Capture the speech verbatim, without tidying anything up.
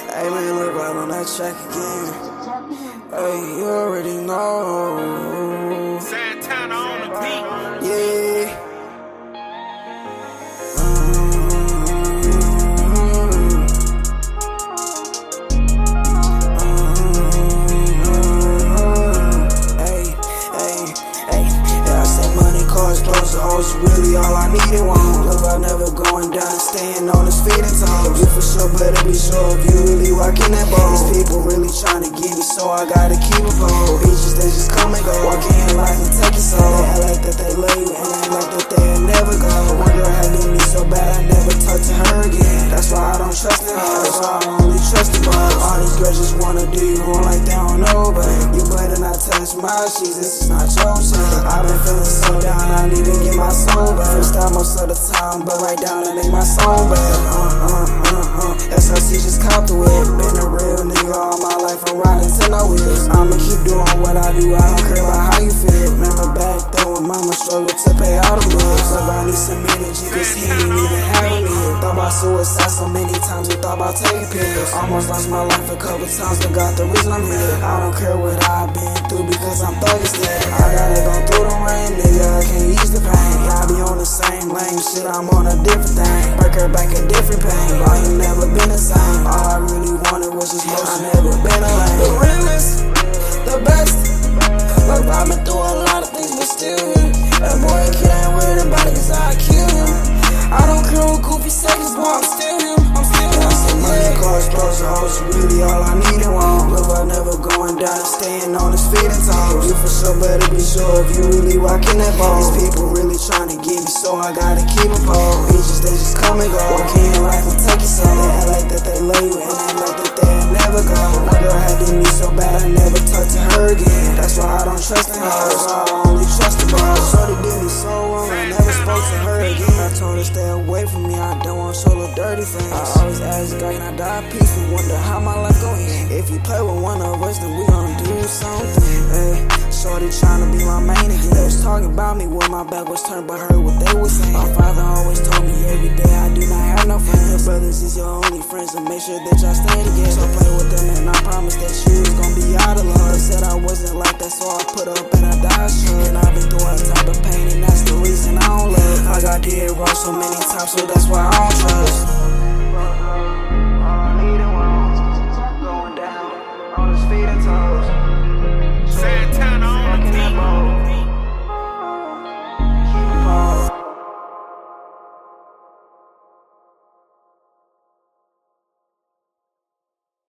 Hey man, look right on that track again. Hey, you already know. Santana on the beat. Yeah. Cars, clothes, the hoes, really all I needed. Won't look about never going down and staying on his feet and toes. You for sure better be sure if you really walking that boat. These people really trying to get me, so I gotta keep it bold. Bitches, they just come and go, walk in life and take it so. They act like that they love you and act like that they'll never go. One girl had did me so bad I never talked to her again. That's why I don't trust in her, that's why I only trust the boys. All these girls just wanna do you wrong like they don't know, but you better not touch my sheets, this is not your shit. I've been feeling so down, I need to get my soul back. First time most of the time, but right down to make my soul back. Uh, uh, uh, uh. S R C just copped the whip. Been a real nigga all my life, I'm riding to no wheels. I'ma keep doing what I do, I don't care about how you feel. Remember back then when mama struggled to pay all the bills. So I need some energy, cause he ain't even having me. Thought about suicide so many times, and thought about taking pills. Almost lost my life a couple times, but got the reason I'm here. I don't care what I've been through, because I'm thugging still. I gotta go through the rain, nigga, I can't ease the pain. I be on the same lane, shit, I'm on a different thing. Break her back a different pain, I ain't never been the same. All I really wanted was just motion, I never been a lane. The realest, the best. Look, I've been through a lot of things, but still here. That boy kid ain't worried about it, cause I kill him. I don't care what Goofy say, cause boy, I'm still him. I'm still him. Some money, cars, clothes, the hoes, really all I need and want. Look, I never going down and staying on his feet and toes. You for sure better be sure if you really walking that ball. These people really trying to get me, so I gotta keep it bold. Bitches, they just come and go. Walk in life and take it so. They act like that they love you and act like that they'll never go. One girl had did me so bad I never talked to her again. That's why I don't trust in her, that's why I only trust the ball. Shorty did me so wrong, I never spoke to her again. I told her stay away from me, I don't want show little dirty things. I always ask God, can I die peaceful? Wonder how my life gon' end. If you play with one of us, then we gon' do something. Hey, shorty tryna be my main again. They was talking about me when my back was turned, but heard what they was saying. My father always told me every day I do not have no friends. Your brothers is your only friends, and make sure that y'all stay together. So play with them and I promise that you was gon' be out of love. They said I wasn't like that, so I put up and I died strong. And I've been through all type of pain, and that's the reason I don't love. I got did wrong so many times, so that's why I don't trust.